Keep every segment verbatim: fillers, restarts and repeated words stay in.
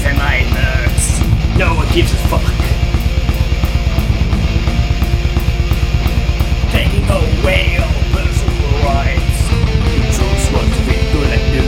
and my hurts. No one gives a fuck. Taking away all personal rights. You choose what to be good and do.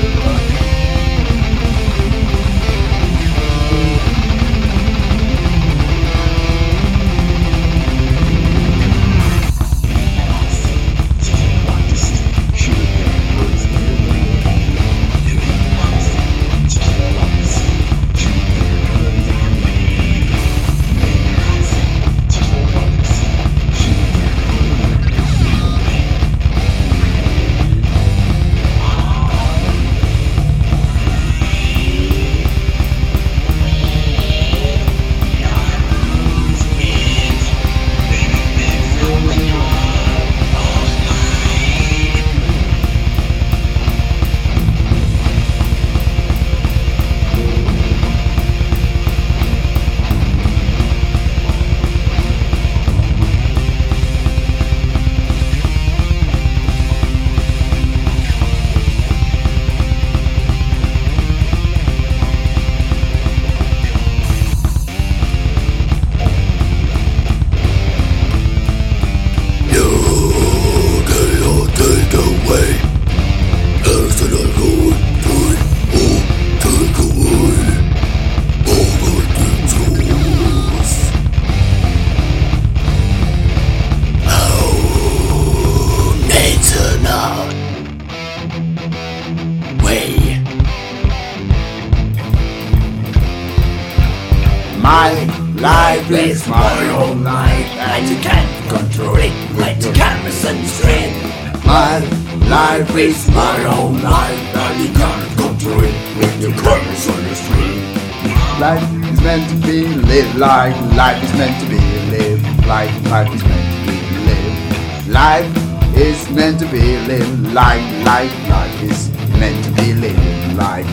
My life is my own life, and you can't control it like the cameras on the screen. My life is my own life, and you can't control it with the cameras on the screen. Life is meant to be lived like life is meant to be lived like life is meant to be lived. Life is meant to be lived like life, life is meant to be lived like.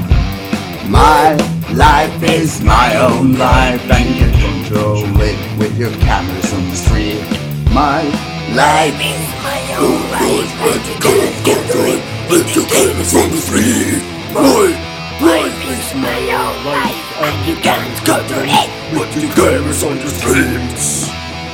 My life is my own life, and you control it with your cameras on the street. My life is my own life, and you can't control it with your cameras on the street. My life is my own life, and you can't control it with your cameras on the streets.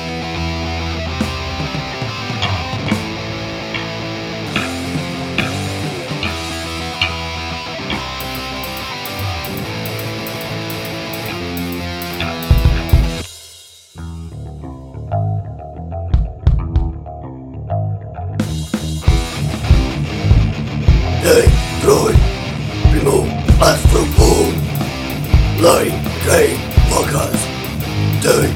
They try remove us from home like gay fuckers. They